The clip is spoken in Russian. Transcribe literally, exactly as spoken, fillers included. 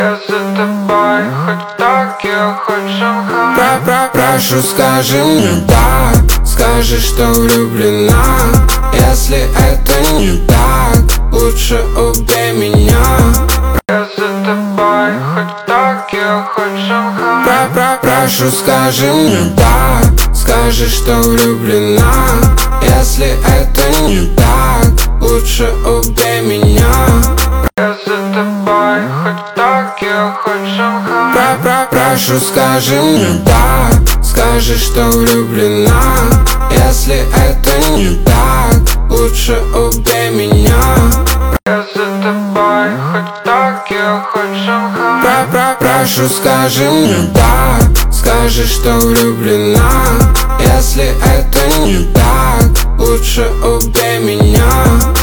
Я за тобой, хоть Токио, хоть Шанхай. Про -про Прошу, скажи мне да, скажи, что влюблена. Если это не так, лучше убей меня. Я за тобой, хоть Токио, хоть Шанхай. Про -про Прошу, скажи мне да, скажи, что влюблена. Если это не так, лучше убей меня. Я за тобой, хоть Токио, хоть Шанхай. Про -про Прошу, скажи мне да, скажи, что влюблена. Если это не так, лучше убей меня. Я за тобой, хоть Токио, хоть Шанхай. Про -про Прошу, скажи мне да, скажи, что влюблена. Если это не так, лучше убей меня.